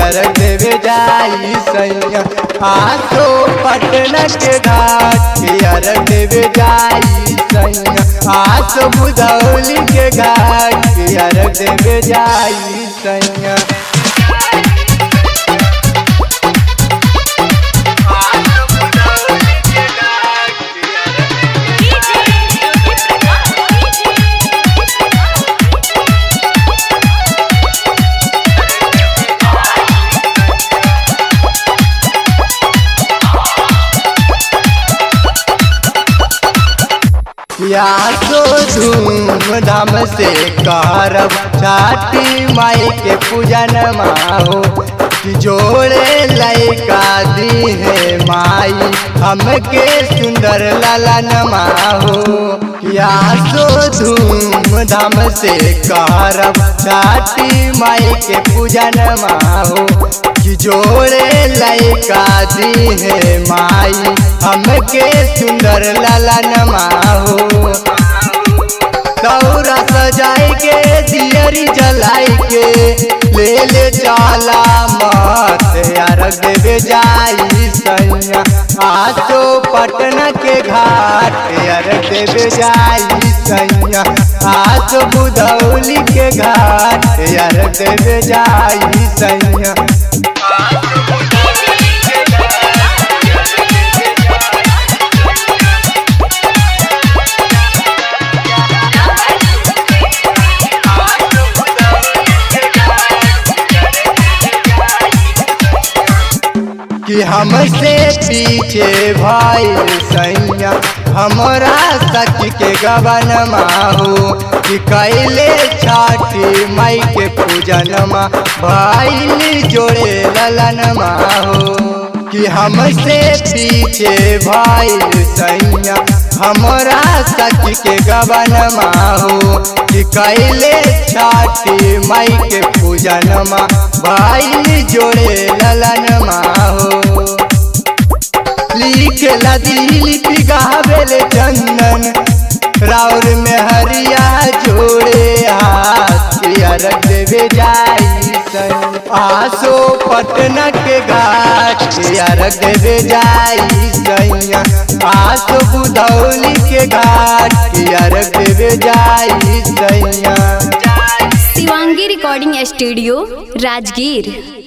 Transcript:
अर्घ देवे जाई सैया आसो पटना के घाट के अर्घ देवे जाई सैया आसो बुधौली के घाट के अर्घ देवे जाई सैया। यासो धूमधाम से करब छठी माई के पूजन माहो जोड़े लैका दी है माई हमके सुंदर ललन माहो। यासो धूमधाम से करब छठी माई के पूजन माहो जोड़े लैका दी है माई हमके सुंदर ललन माहो। दौरा सजाई के दियरी जलाई के ले चाला मत अर्घ देवे जाई सैया आसो पटना के घाट अर्घ देवे जाई सैया आसो बुधौली के घाट अर्घ देवे जाई सैया। कि हमसे पीछे भाई सैया हमरा सच के गवन माहो कि कैले छठी माई के पूजन मा भाई जोड़े ललन माहो। कि हमसे पीछे भाई सैया हमरा सच के गवन माहो कि कैले छठी माई के पूजन मा भाई जोड़े ललन माहो। लिखला दिल गावेले चंदन राउर में हरिया जोड़े हाथ अर्घ देवे जाई सैया आसो पटना के घाट अर्घ देवे जाई सैया आसो बुधौली के घाट अर्घ देवे जाई सैया। Shivangi recording studio Rajgir.